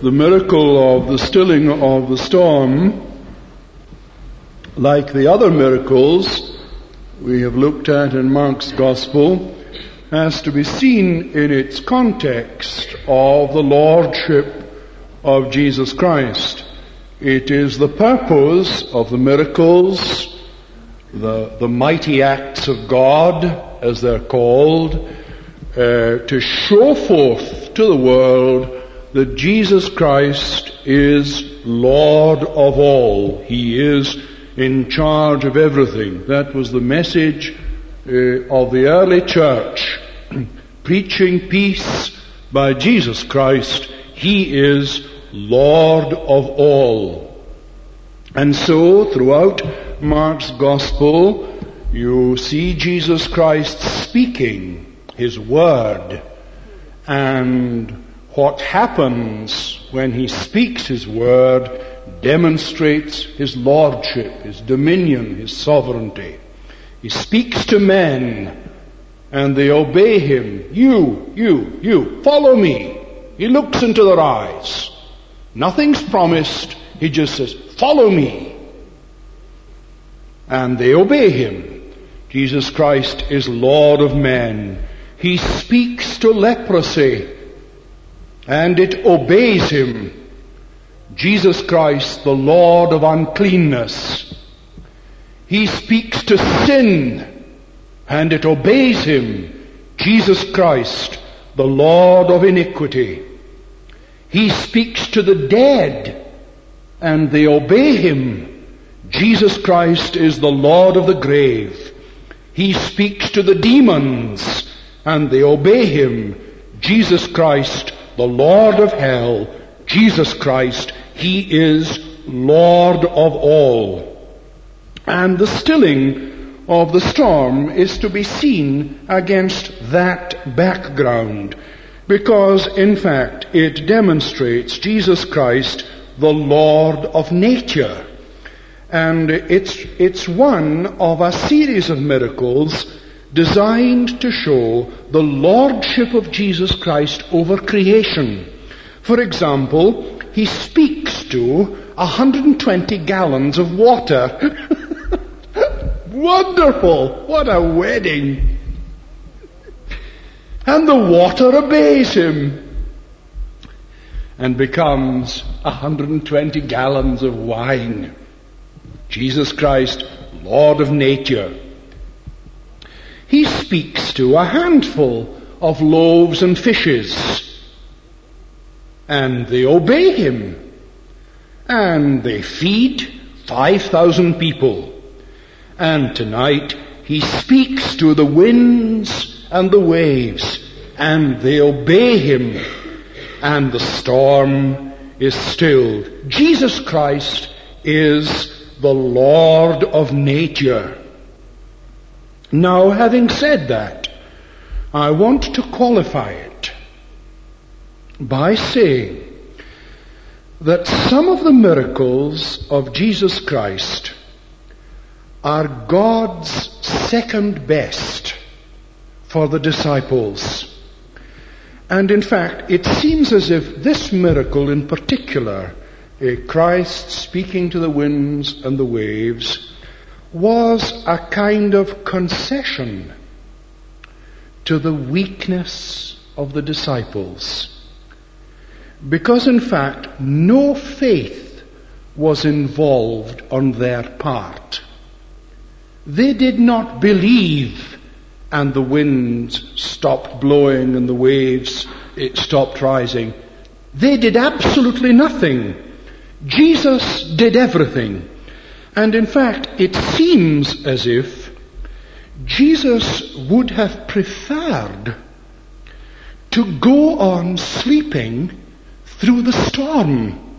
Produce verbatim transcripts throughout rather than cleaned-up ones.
The miracle of the stilling of the storm, like the other miracles we have looked at in Mark's Gospel, has to be seen in its context of the Lordship of Jesus Christ. It is the purpose of the miracles, the, the mighty acts of God, as they're called, uh, to show forth to the world that Jesus Christ is Lord of all. He is in charge of everything. That was the message uh, of the early church. Preaching peace by Jesus Christ. He is Lord of all. And so, throughout Mark's Gospel, you see Jesus Christ speaking His Word. And what happens when He speaks His Word demonstrates His Lordship, His dominion, His sovereignty. He speaks to men and they obey Him. You, you, you, follow me. He looks into their eyes. Nothing's promised. He just says, follow me. And they obey Him. Jesus Christ is Lord of men. He speaks to leprosy and it obeys Him. Jesus Christ, the Lord of uncleanness. He speaks to sin and it obeys Him. Jesus Christ, the Lord of iniquity. He speaks to the dead and they obey Him. Jesus Christ is the Lord of the grave. He speaks to the demons and they obey Him. Jesus Christ, the Lord of hell. Jesus Christ, He is Lord of all. And the stilling of the storm is to be seen against that background, because in fact it demonstrates Jesus Christ, the Lord of nature. And it's, it's one of a series of miracles designed to show the lordship of Jesus Christ over creation. For example, He speaks to one hundred twenty gallons of water. Wonderful! What a wedding! And the water obeys Him and becomes one hundred twenty gallons of wine. Jesus Christ, Lord of nature. He speaks to a handful of loaves and fishes, and they obey Him, and they feed five thousand people. And tonight He speaks to the winds and the waves, and they obey Him, and the storm is stilled. Jesus Christ is the Lord of nature. Now, having said that, I want to qualify it by saying that some of the miracles of Jesus Christ are God's second best for the disciples. And in fact, it seems as if this miracle in particular, Christ speaking to the winds and the waves, was a kind of concession to the weakness of the disciples. Because in fact, no faith was involved on their part. They did not believe, and the winds stopped blowing and the waves it stopped rising. They did absolutely nothing. Jesus did everything. And in fact, it seems as if Jesus would have preferred to go on sleeping through the storm.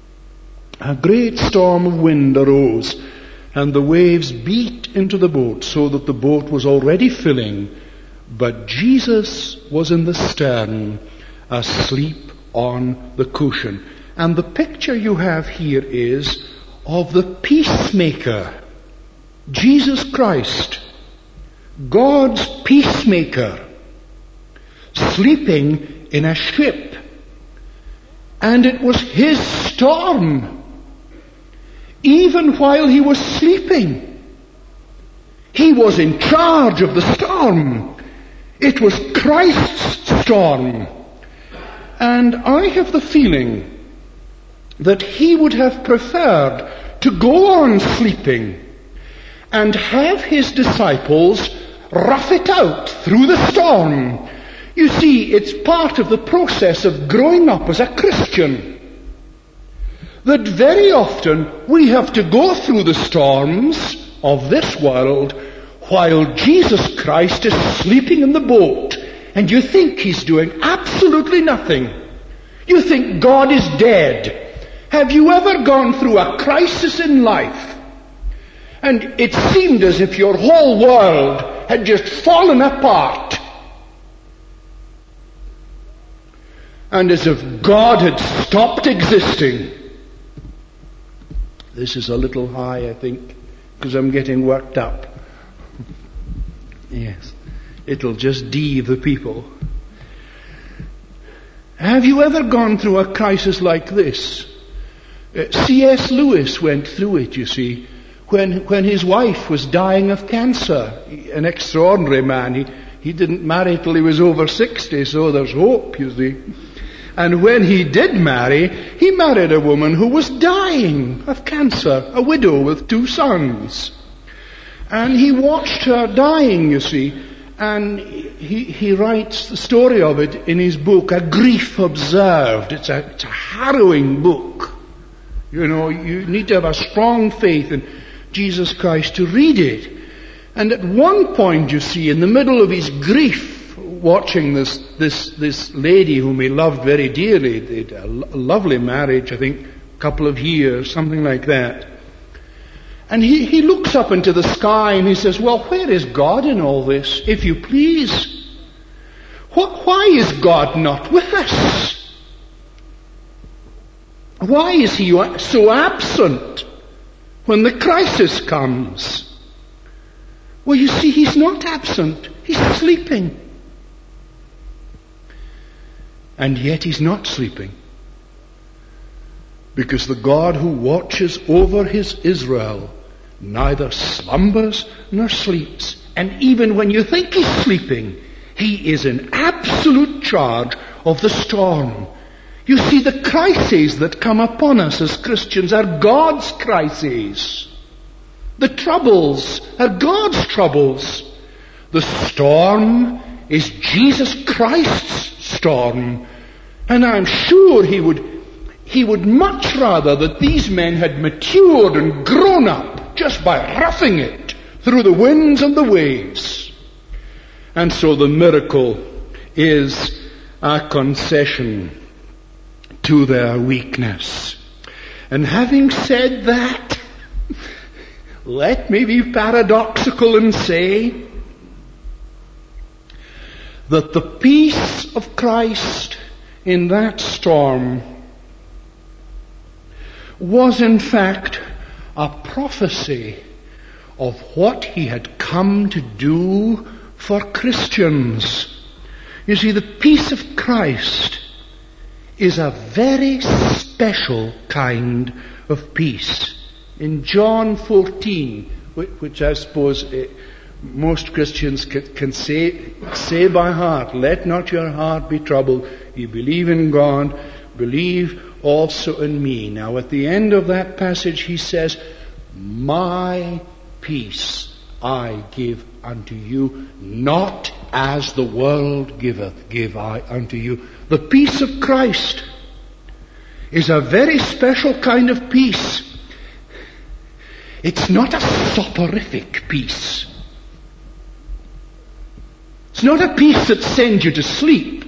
A great storm of wind arose, and the waves beat into the boat so that the boat was already filling, but Jesus was in the stern, asleep on the cushion. And the picture you have here is of the peacemaker, Jesus Christ, God's peacemaker, sleeping in a ship. And it was his storm, even while he was sleeping. He was in charge of the storm. It was Christ's storm. And I have the feeling that he would have preferred to go on sleeping and have his disciples rough it out through the storm. You see, it's part of the process of growing up as a Christian that very often we have to go through the storms of this world while Jesus Christ is sleeping in the boat, and you think he's doing absolutely nothing. You think God is dead. Have you ever gone through a crisis in life and it seemed as if your whole world had just fallen apart, and as if God had stopped existing? This is a little high, I think, because I'm getting worked up. Yes, it'll just deave the people. Have you ever gone through a crisis like this? Uh, C S Lewis went through it, you see, when when his wife was dying of cancer. An extraordinary man. He, he didn't marry till he was over sixty, so there's hope, you see. And when he did marry, he married a woman who was dying of cancer, a widow with two sons. And he watched her dying, you see, and he, he writes the story of it in his book, A Grief Observed. It's a, it's a harrowing book. You know, you need to have a strong faith in Jesus Christ to read it. And at one point, you see, in the middle of his grief, watching this this this lady whom he loved very dearly, they had a lovely marriage, I think, a couple of years, something like that. And he, he looks up into the sky and he says, well, where is God in all this, if you please? What, why is God not with us? Why is he so absent when the crisis comes? Well, you see, he's not absent. He's sleeping. And yet he's not sleeping. Because the God who watches over his Israel neither slumbers nor sleeps. And even when you think he's sleeping, he is in absolute charge of the storm. You see, the crises that come upon us as Christians are God's crises. The troubles are God's troubles. The storm is Jesus Christ's storm. And I'm sure he would, he would much rather that these men had matured and grown up just by roughing it through the winds and the waves. And so the miracle is a concession to their weakness. And having said that, let me be paradoxical and say that the peace of Christ in that storm was in fact a prophecy of what he had come to do for Christians. You see, the peace of Christ is a very special kind of peace. In John fourteen, which I suppose most Christians can say, say by heart, let not your heart be troubled. You believe in God, believe also in me. Now at the end of that passage he says, my peace I give unto you, not as the world giveth, give I unto you. The peace of Christ is a very special kind of peace. It's not a soporific peace. It's not a peace that sends you to sleep.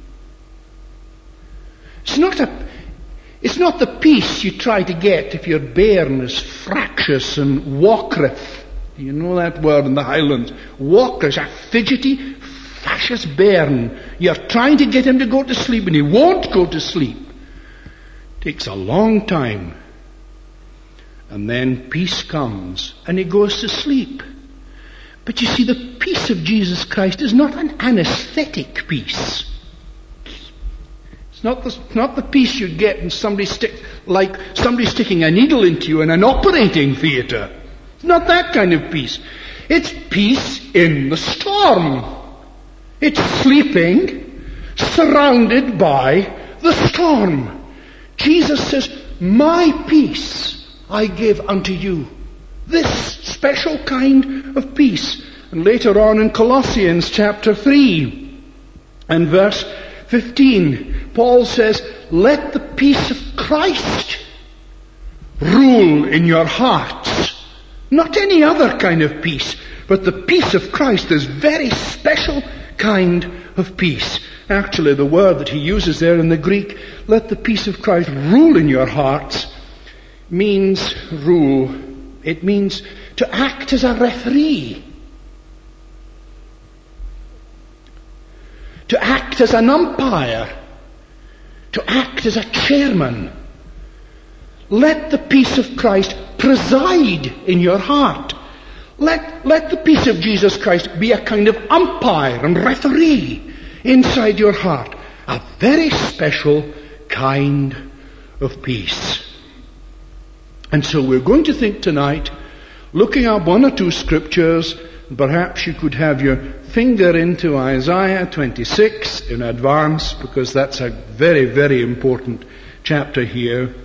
It's not a, it's not the peace you try to get if your bairn is fractious and walkereth. You know that word in the Highlands. Walker is a fidgety, fascious bairn. You're trying to get him to go to sleep and he won't go to sleep. Takes a long time. And then peace comes and he goes to sleep. But you see, the peace of Jesus Christ is not an anesthetic peace. It's It's not the, not the peace you get when somebody stick, like somebody sticking a needle into you in an operating theatre. It's not that kind of peace. It's peace in the storm. It's sleeping, surrounded by the storm. Jesus says, my peace I give unto you. This special kind of peace. And later on in Colossians chapter three and verse fifteen, Paul says, let the peace of Christ rule in your hearts. Not any other kind of peace, but the peace of Christ, this very special kind of peace. Actually, the word that he uses there in the Greek, let the peace of Christ rule in your hearts, means rule. It means to act as a referee. To act as an umpire. To act as a chairman. Let the peace of Christ preside in your heart. Let, let the peace of Jesus Christ be a kind of umpire and referee inside your heart. A very special kind of peace. And so we're going to think tonight, looking at one or two scriptures, perhaps you could have your finger into Isaiah twenty-six in advance, because that's a very, very important chapter here.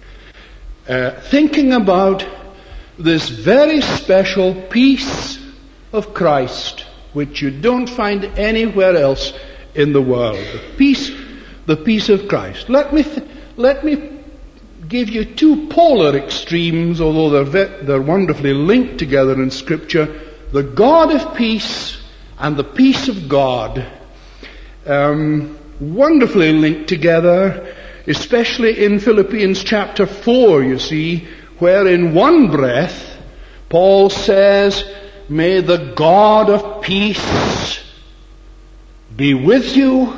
Uh, thinking about this very special peace of Christ, which you don't find anywhere else in the world. The peace, the peace of Christ. Let me, th- let me give you two polar extremes, although they're, ve- they're wonderfully linked together in Scripture. The God of peace and the peace of God. Um, wonderfully linked together, especially in Philippians chapter four, you see, where in one breath Paul says, may the God of peace be with you.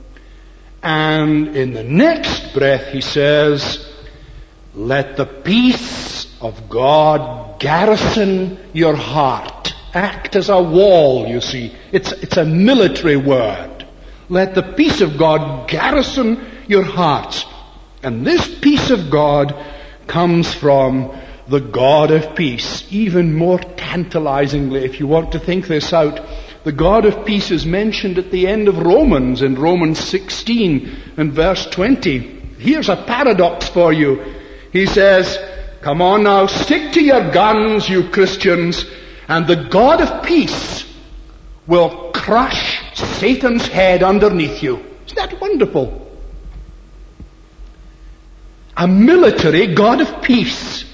And in the next breath he says, let the peace of God garrison your heart. Act as a wall, you see. It's, it's a military word. Let the peace of God garrison your hearts. And this peace of God comes from the God of peace. Even more tantalizingly, if you want to think this out, the God of peace is mentioned at the end of Romans, in Romans sixteen and verse twenty. Here's a paradox for you. He says, come on now, stick to your guns, you Christians, and the God of peace will crush Satan's head underneath you. Isn't that wonderful? A military God of peace.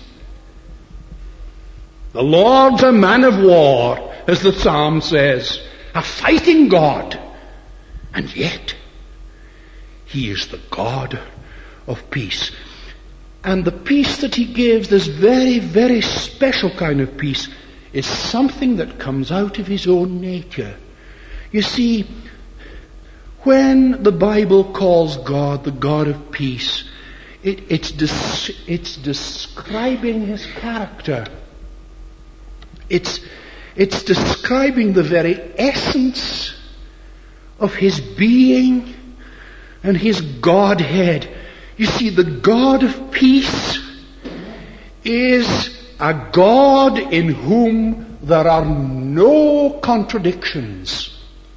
The Lord's a man of war, as the psalm says. A fighting God. And yet, he is the God of peace. And the peace that he gives, this very, very special kind of peace, is something that comes out of his own nature. You see, when the Bible calls God the God of peace, it, it's, des- it's describing his character. It's, it's describing the very essence of his being and his Godhead. You see, the God of peace is a God in whom there are no contradictions.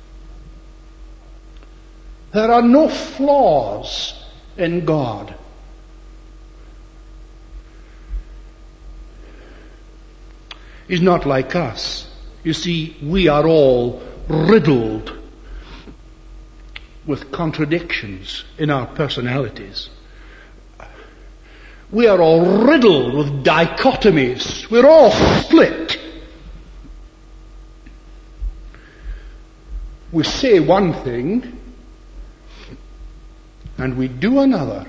There are no flaws in God. He's not like us. You see, we are all riddled with contradictions in our personalities. We are all riddled with dichotomies. We're all split. We say one thing and we do another.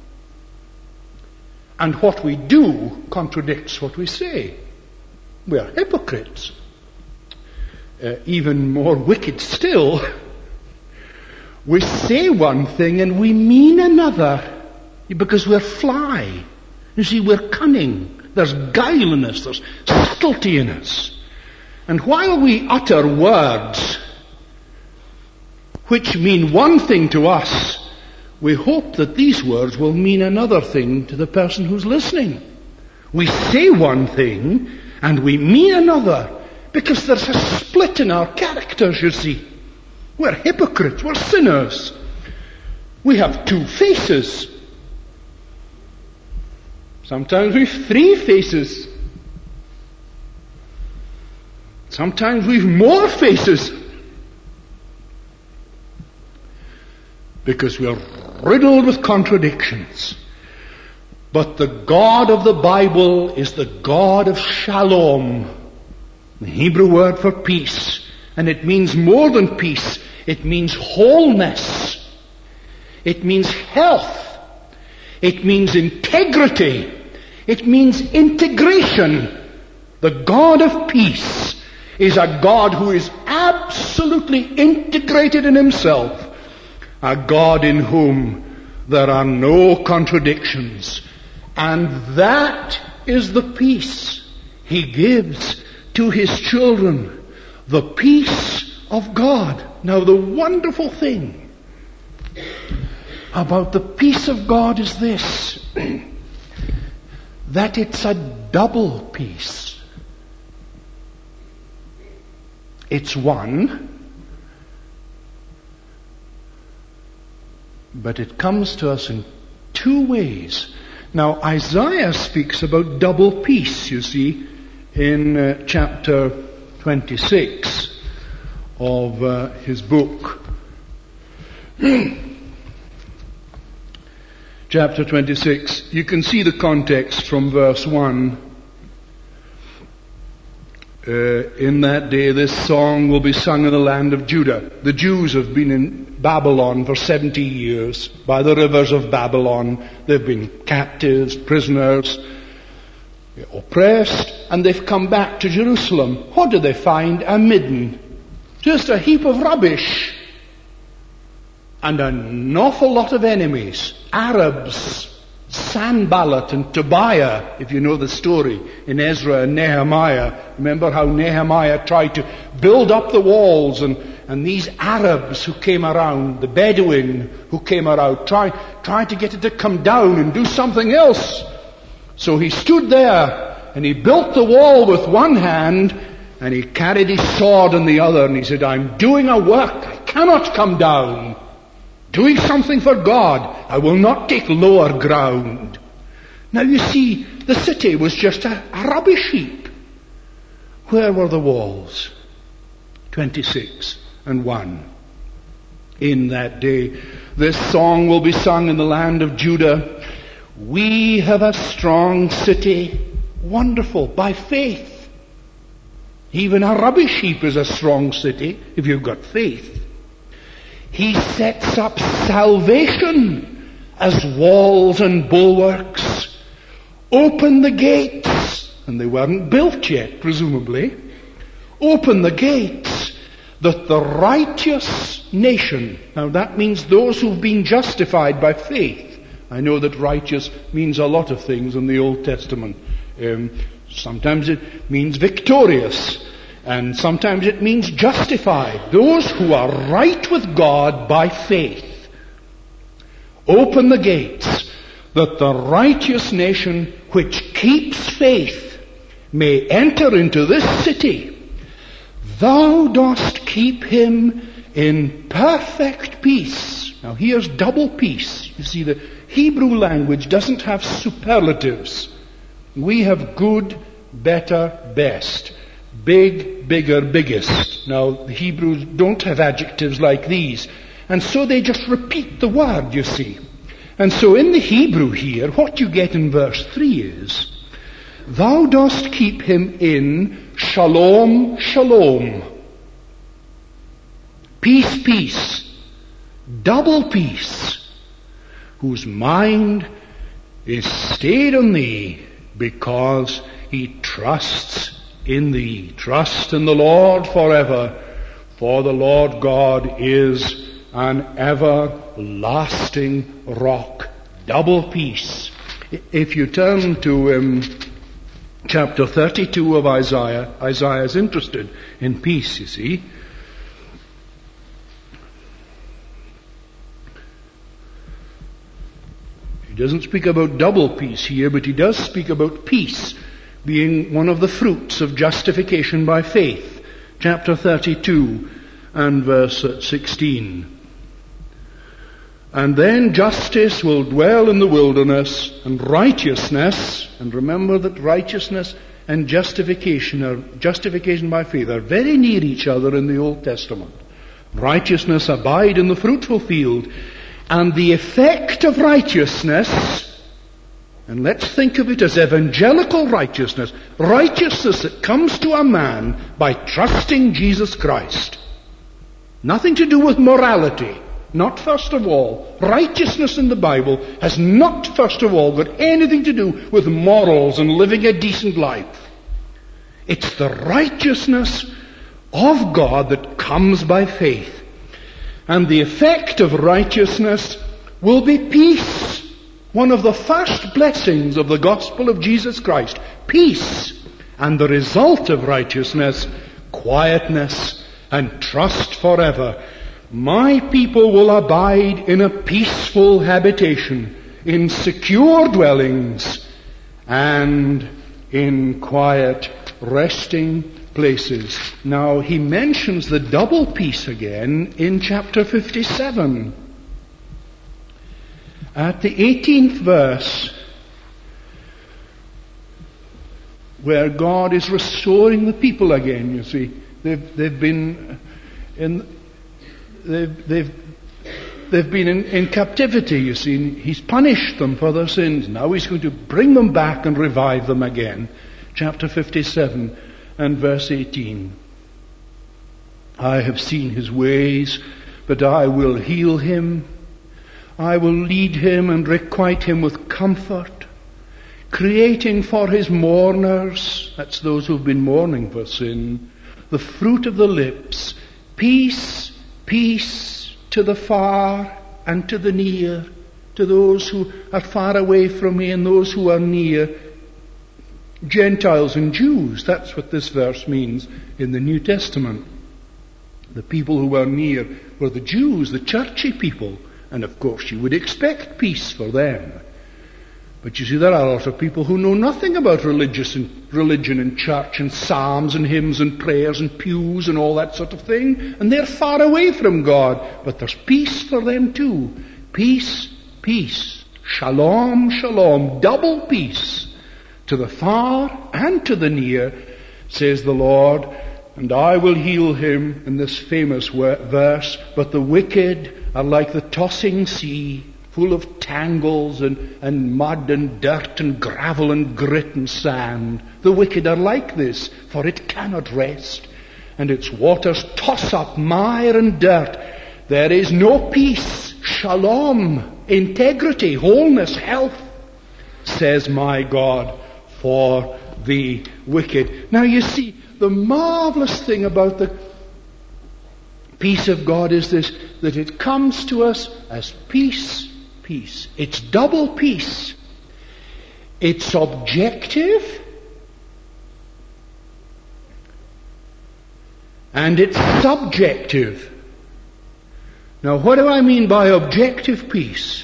And what we do contradicts what we say. We are hypocrites. Uh, even more wicked still, we say one thing and we mean another because we're fly. You see, we're cunning. There's guile in us. There's subtlety in us. And while we utter words which mean one thing to us, we hope that these words will mean another thing to the person who's listening. We say one thing and we mean another because there's a split in our characters, you see. We're hypocrites, we're sinners. We have two faces. Sometimes we've three faces. Sometimes we've more faces. Because we're riddled with contradictions. But the God of the Bible is the God of shalom, the Hebrew word for peace. And it means more than peace. It means wholeness. It means health. It means integrity. It means integration. The God of peace is a God who is absolutely integrated in himself. A God in whom there are no contradictions. And that is the peace he gives to his children. The peace of God. Now the wonderful thing about the peace of God is this. That it's a double peace. It's one, but it comes to us in two ways. Now, Isaiah speaks about double peace, you see, in uh, chapter twenty-six of uh, his book. Chapter twenty-six, you can see the context from verse one. Uh, in that day this song will be sung in the land of Judah. The Jews have been in Babylon for seventy years, by the rivers of Babylon. They've been captives, prisoners, oppressed, and they've come back to Jerusalem. What do they find? A midden. Just a heap of rubbish. And an awful lot of enemies. Arabs, Sanballat and Tobiah, if you know the story in Ezra and Nehemiah. Remember how Nehemiah tried to build up the walls, and, and these Arabs who came around, the Bedouin who came around, trying trying to get it to come down and do something else. So he stood there and he built the wall with one hand and he carried his sword in the other, and he said, I'm doing a work, I cannot come down. Doing something for God. I will not take lower ground. Now you see, the city was just a, a rubbish heap. Where were the walls? twenty-six and one. In that day, this song will be sung in the land of Judah. We have a strong city. Wonderful. By faith. Even a rubbish heap is a strong city if you've got faith. He sets up salvation as walls and bulwarks. Open the gates, and they weren't built yet, presumably. Open the gates, that the righteous nation, now that means those who've been justified by faith. I know that righteous means a lot of things in the Old Testament. Um, sometimes it means victorious. And sometimes it means justified. Those who are right with God by faith. Open the gates, that the righteous nation which keeps faith may enter into this city. Thou dost keep him in perfect peace. Now here's double peace. You see, the Hebrew language doesn't have superlatives. We have good, better, best. Big, bigger, biggest. Now, the Hebrews don't have adjectives like these. And so they just repeat the word, you see. And so in the Hebrew here, what you get in verse three is, Thou dost keep him in shalom, shalom. Peace, peace. Double peace. Whose mind is stayed on thee because he trusts in thee. Trust in the Lord forever, for the Lord God is an everlasting rock. Double peace. If you turn to um, chapter thirty-two of Isaiah, Isaiah is interested in peace, you see. He doesn't speak about double peace here, but he does speak about peace being one of the fruits of justification by faith. Chapter thirty-two and verse sixteen. And then justice will dwell in the wilderness, and righteousness, and remember that righteousness and justification are, justification by faith are very near each other in the Old Testament. Righteousness abide in the fruitful field, and the effect of righteousness, and let's think of it as evangelical righteousness, righteousness that comes to a man by trusting Jesus Christ. Nothing to do with morality. Not first of all. Righteousness in the Bible has not first of all got anything to do with morals and living a decent life. It's the righteousness of God that comes by faith. And the effect of righteousness will be peace. One of the first blessings of the gospel of Jesus Christ. Peace. And the result of righteousness, quietness and trust forever. My people will abide in a peaceful habitation, in secure dwellings, and in quiet resting places. Now, he mentions the double peace again in chapter fifty-seven. At the eighteenth verse, where God is restoring the people again, you see. They've, they've been in... They've, they've, they've been in, in captivity, you see. He's punished them for their sins. Now he's going to bring them back and revive them again. Chapter fifty-seven and verse eighteen. I have seen his ways, but I will heal him. I will lead him and requite him with comfort, creating for his mourners, that's those who've been mourning for sin, the fruit of the lips, peace, peace to the far and to the near, to those who are far away from me and those who are near, Gentiles and Jews. That's what this verse means in the New Testament. The people who were near were the Jews, the churchy people, and of course you would expect peace for them. But you see, there are a lot of people who know nothing about religious and religion and church and psalms and hymns and prayers and pews and all that sort of thing. And they're far away from God. But there's peace for them too. Peace, peace. Shalom, shalom. Double peace. To the far and to the near, says the Lord. And I will heal him, in this famous verse. But the wicked are like the tossing sea, full of tangles and, and mud and dirt and gravel and grit and sand. The wicked are like this, for it cannot rest, and its waters toss up mire and dirt. There is no peace, shalom, integrity, wholeness, health, says my God, for the wicked. Now you see, the marvelous thing about the peace of God is this, that it comes to us as peace, peace. It's double peace. It's objective and it's subjective. Now, what do I mean by objective peace?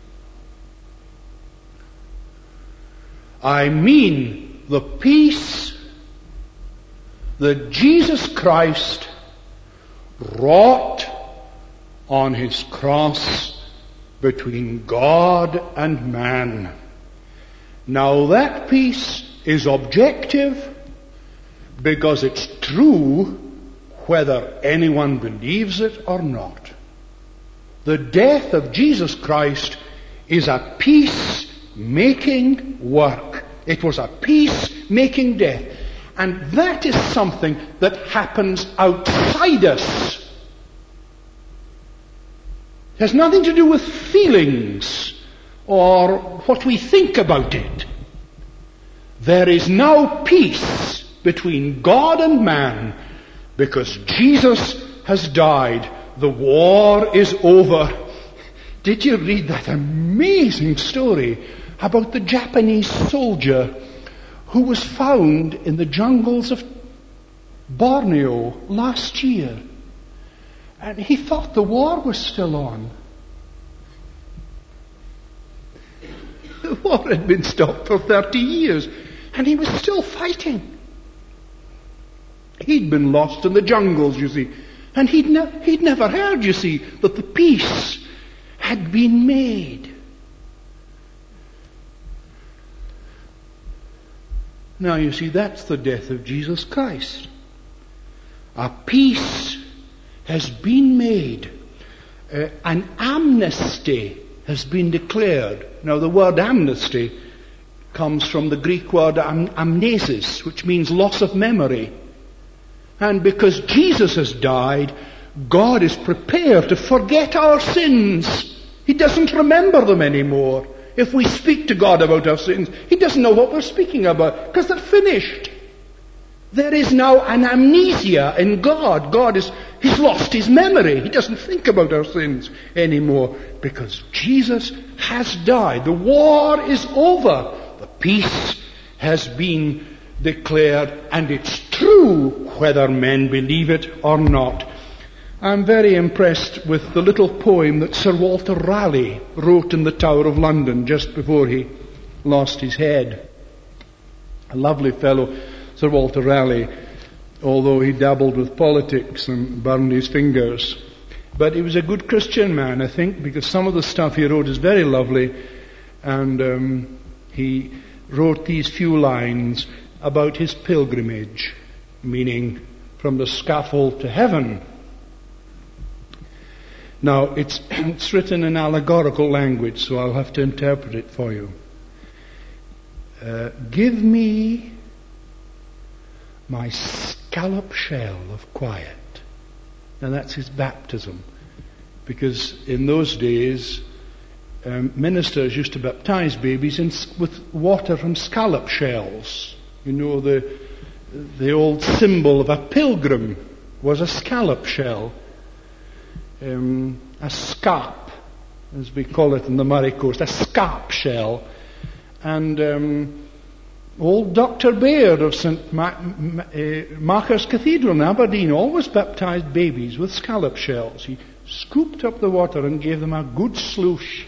I mean the peace that Jesus Christ wrought on his cross between God and man. Now that peace is objective because it's true whether anyone believes it or not. The death of Jesus Christ is a peace-making work. It was a peace-making death. And that is something that happens outside us. It has nothing to do with feelings or what we think about it. There is now peace between God and man because Jesus has died. The war is over. Did you read that amazing story about the Japanese soldier who was found in the jungles of Borneo last year? And he thought the war was still on. The war had been stopped for thirty years, and he was still fighting. He'd been lost in the jungles, you see, and he'd, ne- he'd never heard, you see, that the peace had been made. Now, you see, that's the death of Jesus Christ. A peace has been made. Uh, an amnesty has been declared. Now, the word amnesty comes from the Greek word am- amnesis, which means loss of memory. And because Jesus has died, God is prepared to forget our sins. He doesn't remember them anymore. If we speak to God about our sins, He doesn't know what we're speaking about, because they're finished. There is now an amnesia in God. God is, He's lost His memory. He doesn't think about our sins anymore, because Jesus has died. The war is over. The peace has been declared, and it's true whether men believe it or not. I'm very impressed with the little poem that Sir Walter Raleigh wrote in the Tower of London just before he lost his head. A lovely fellow, Sir Walter Raleigh, although he dabbled with politics and burned his fingers. But he was a good Christian man, I think, because some of the stuff he wrote is very lovely, and um, he wrote these few lines about his pilgrimage, meaning from the scaffold to heaven. Now, it's, it's written in allegorical language, so I'll have to interpret it for you. Uh, give me my scallop shell of quiet. Now, that's his baptism, because in those days, um, ministers used to baptize babies in, with water from scallop shells. You know, the the old symbol of a pilgrim was a scallop shell. Um, a scarp, as we call it in the Murray Coast, a scarp shell. And um, old Doctor Baird of Saint Ma- Ma- uh, Marcus Cathedral in Aberdeen always baptized babies with scallop shells. He scooped up the water and gave them a good sloosh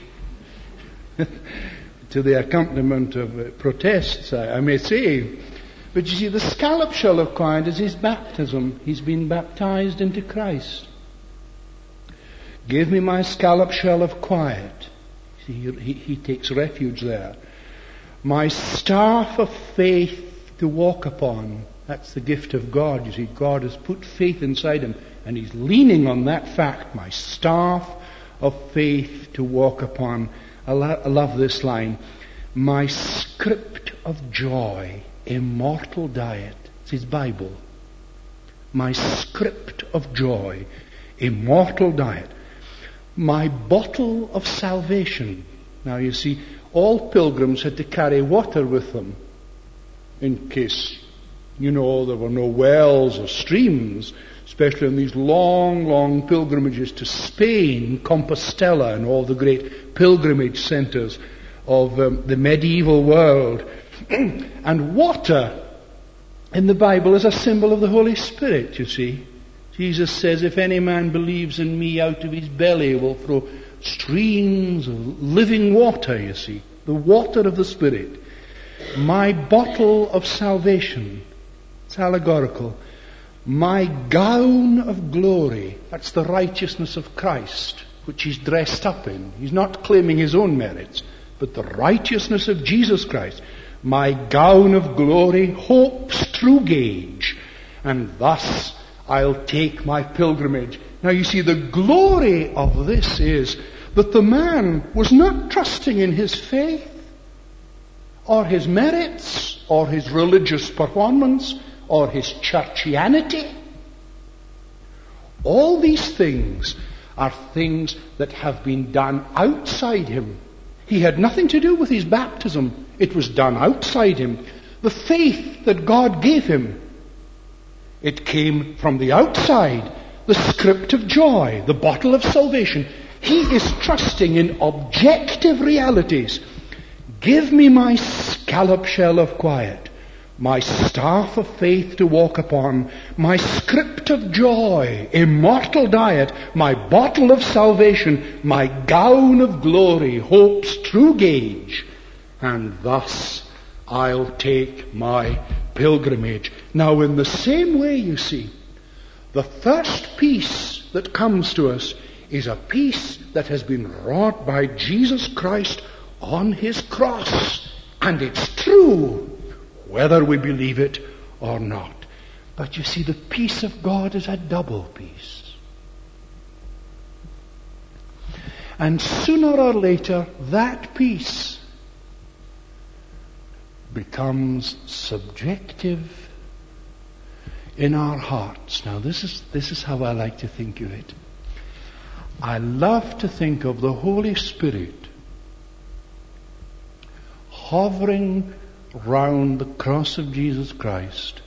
to the accompaniment of uh, protests, I, I may say. But you see, the scallop shell of quiet is his baptism. He's been baptized into Christ. Give me my scallop shell of quiet. See, he, he, he takes refuge there. My staff of faith to walk upon. That's the gift of God. You see, God has put faith inside him, and he's leaning on that fact. My staff of faith to walk upon. I, lo- I love this line. My script of joy, immortal diet. It's his Bible. My script of joy, immortal diet. My bottle of salvation. Now you see, all pilgrims had to carry water with them in case, you know, there were no wells or streams, especially on these long, long pilgrimages to Spain, Compostela, and all the great pilgrimage centers of um, the medieval world. And water in the Bible is a symbol of the Holy Spirit, you see. Jesus says, if any man believes in me, out of his belly will flow streams of living water, you see. The water of the Spirit. My bottle of salvation. It's allegorical. My gown of glory. That's the righteousness of Christ, which he's dressed up in. He's not claiming his own merits, but the righteousness of Jesus Christ. My gown of glory, hope's true gauge. And thus I'll take my pilgrimage. Now you see, the glory of this is that the man was not trusting in his faith or his merits or his religious performance or his churchianity. All these things are things that have been done outside him. He had nothing to do with his baptism. It was done outside him. The faith that God gave him, it came from the outside. The script of joy, the bottle of salvation. He is trusting in objective realities. Give me my scallop shell of quiet, my staff of faith to walk upon, my script of joy, immortal diet, my bottle of salvation, my gown of glory, hope's true gauge, and thus I'll take my pilgrimage. Now, in the same way, you see, the first peace that comes to us is a peace that has been wrought by Jesus Christ on his cross. And it's true, whether we believe it or not. But you see, the peace of God is a double peace. And sooner or later, that peace becomes subjective in our hearts. Now, this is, this is how I like to think of it. I love to think of the Holy Spirit hovering round the cross of Jesus Christ,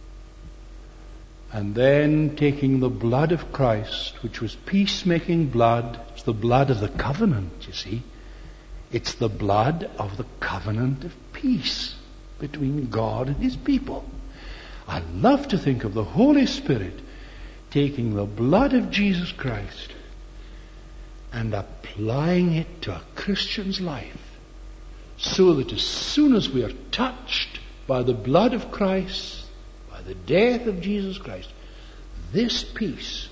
and then taking the blood of Christ, which was peacemaking blood. It's the blood of the covenant, you see. It's the blood of the covenant of peace between God and his people. I love to think of the Holy Spirit taking the blood of Jesus Christ and applying it to a Christian's life, so that as soon as we are touched by the blood of Christ, by the death of Jesus Christ, this peace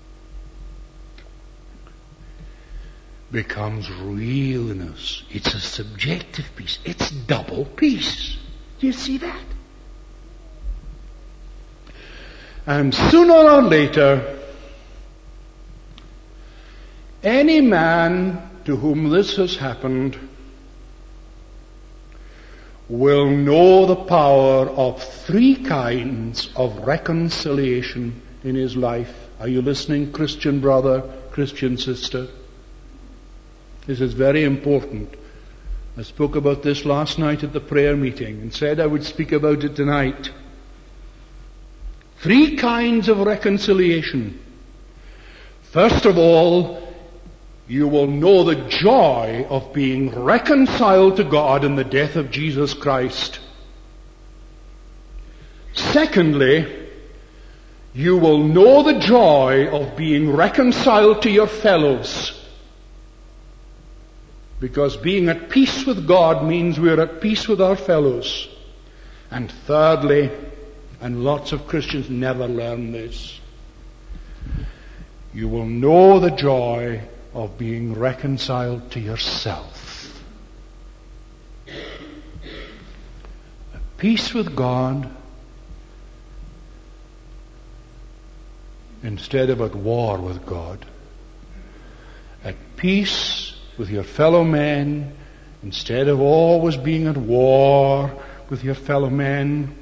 becomes real in us. It's a subjective peace. It's double peace. Do you see that? And sooner or later, any man to whom this has happened will know the power of three kinds of reconciliation in his life. Are you listening, Christian brother, Christian sister? This is very important. I spoke about this last night at the prayer meeting and said I would speak about it tonight. Three kinds of reconciliation. First of all, you will know the joy of being reconciled to God in the death of Jesus Christ. Secondly, you will know the joy of being reconciled to your fellows. Because being at peace with God means we're at peace with our fellows. And thirdly, and lots of Christians never learn this, you will know the joy of being reconciled to yourself. At peace with God instead of at war with God. At peace with your fellow men instead of always being at war with your fellow men.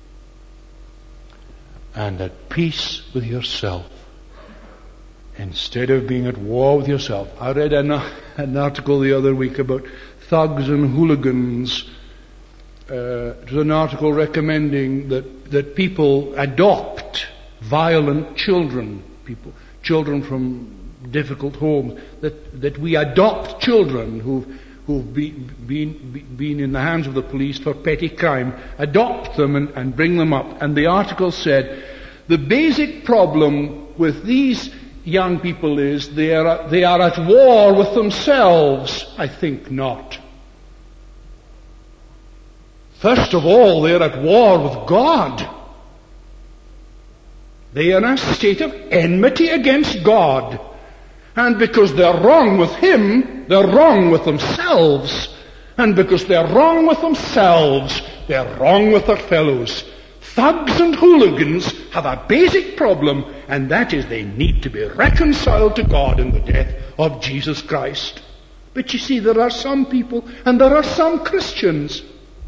And at peace with yourself instead of being at war with yourself. I read an, an article the other week about thugs and hooligans. Uh, it was an article recommending that, that people adopt violent children, people, children from difficult homes, that, that we adopt children who've, who've be, been, been in the hands of the police for petty crime, adopt them and, and bring them up. And the article said, the basic problem with these young people is they are, they are at war with themselves. I think not. First of all, they're at war with God. They are in a state of enmity against God. And because they're wrong with Him, they're wrong with themselves. And because they're wrong with themselves, they're wrong with their fellows. Thugs and hooligans have a basic problem, and that is they need to be reconciled to God in the death of Jesus Christ. But you see, there are some people, and there are some Christians,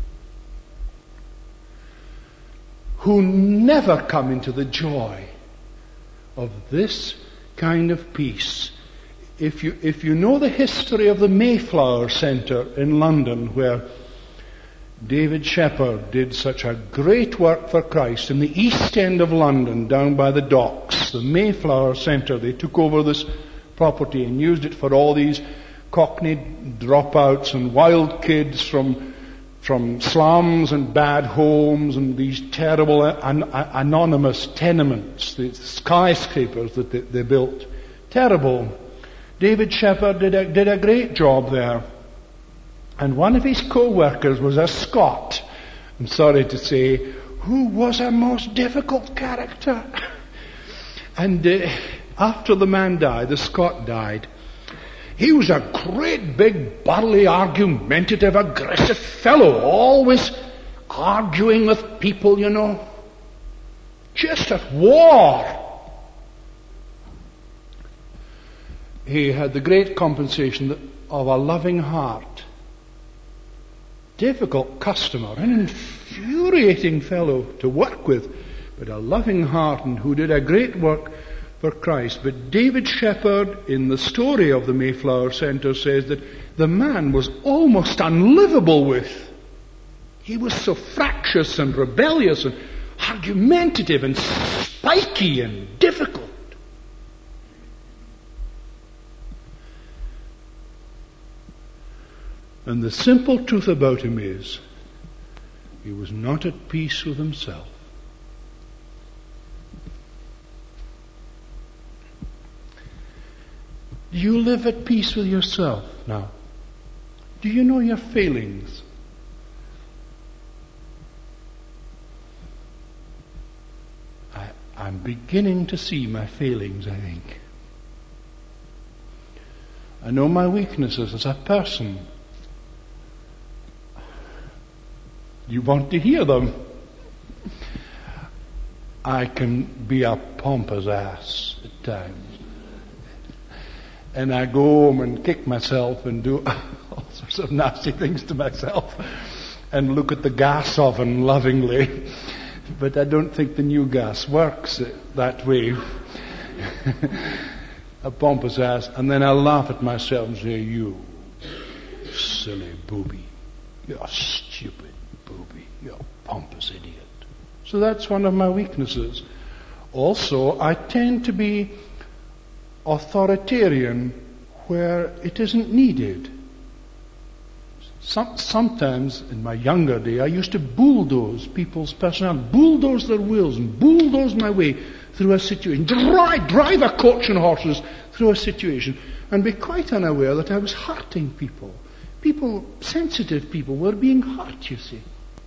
who never come into the joy of this kind of peace. If you, if you know the history of the Mayflower Centre in London, where David Shepherd did such a great work for Christ in the East End of London, down by the docks, the Mayflower Centre, they took over this property and used it for all these Cockney dropouts and wild kids from from slums and bad homes and these terrible an, an, anonymous tenements, the skyscrapers that they, they built. Terrible. David Shepherd did a, did a great job there. And one of his co-workers was a Scot, I'm sorry to say, who was a most difficult character. And uh, after the man died, the Scot died, he was a great big, burly, argumentative, aggressive fellow, always arguing with people, you know. Just at war. He had the great compensation of a loving heart. Difficult customer, an infuriating fellow to work with, but a loving heart and who did a great work for Christ. But David Shepherd, in the story of the Mayflower Centre, says that the man was almost unlivable with. He was so fractious and rebellious and argumentative and spiky and difficult. And the simple truth about him is, he was not at peace with himself. Do you live at peace with yourself now? Do you know your failings? I, I'm beginning to see my failings, I think. I know my weaknesses as a person. You want to hear them? I can be a pompous ass at times. And I go home and kick myself and do all sorts of nasty things to myself and look at the gas oven lovingly. But I don't think the new gas works that way. A pompous ass. And then I laugh at myself and say, you silly booby. You're stupid. Booby, you pompous idiot. So that's one of my weaknesses. Also, I tend to be authoritarian where it isn't needed. Some, sometimes, in my younger day, I used to bulldoze people's personality, bulldoze their wills, and bulldoze my way through a situation, drive, drive a coach and horses through a situation, and be quite unaware that I was hurting people. People, sensitive people, were being hurt, you see.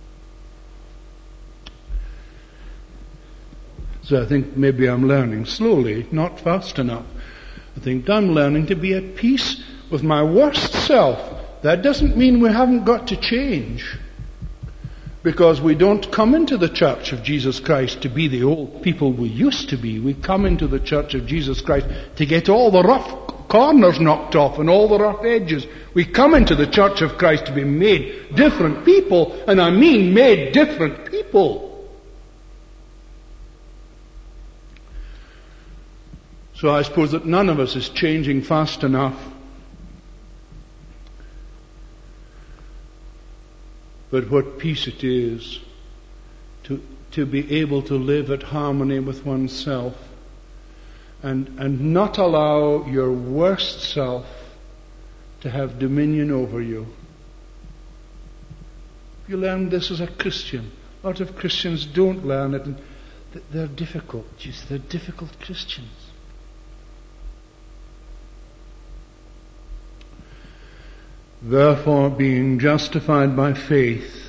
So I think maybe I'm learning slowly, not fast enough. I think I'm learning to be at peace with my worst self. That doesn't mean we haven't got to change. Because we don't come into the Church of Jesus Christ to be the old people we used to be. We come into the Church of Jesus Christ to get all the rough corners knocked off and all the rough edges. We come into the Church of Christ to be made different people, and I mean made different people. So I suppose that none of us is changing fast enough. But what peace it is to, to be able to live at harmony with oneself and, and not allow your worst self to have dominion over you. You learn this as a Christian. A lot of Christians don't learn it, and they're difficult. Just, they're difficult Christians. Therefore, being justified by faith,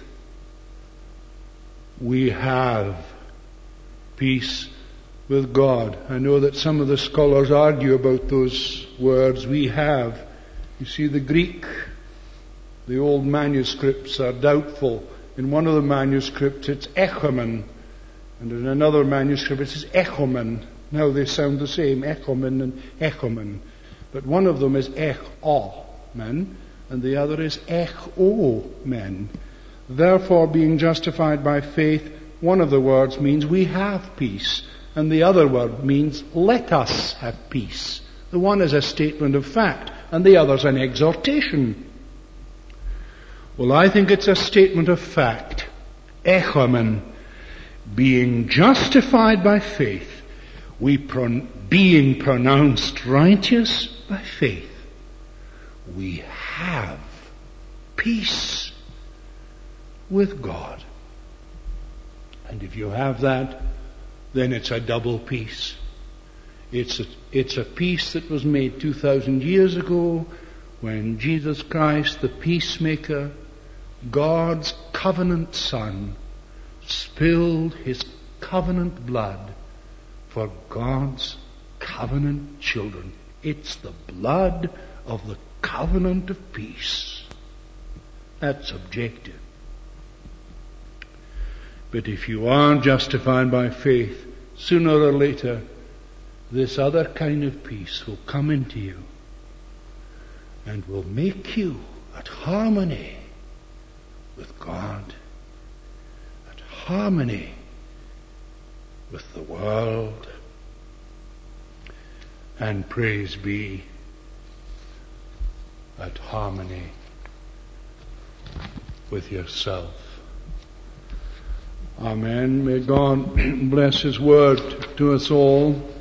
we have peace with God. I know that some of the scholars argue about those words, we have. You see, the Greek, the old manuscripts are doubtful. In one of the manuscripts it's echomen, and in another manuscript it says echomen. Now they sound the same, echomen and echomen. But one of them is echomen, and the other is echomen. Therefore, being justified by faith, one of the words means we have peace, and the other word means let us have peace. The one is a statement of fact, and the other is an exhortation. Well, I think it's a statement of fact. Echomen, being justified by faith, we pro- being pronounced righteous by faith, we have peace with God. And if you have that, then it's a double peace. It's a, it's a peace that was made two thousand years ago when Jesus Christ, the peacemaker, God's covenant Son, spilled his covenant blood for God's covenant children. It's the blood of the covenant of peace. That's objective. But if you are justified by faith, sooner or later, this other kind of peace will come into you and will make you at harmony with God, at harmony with the world, and praise be, at harmony with yourself. Amen. May God bless His word to us all.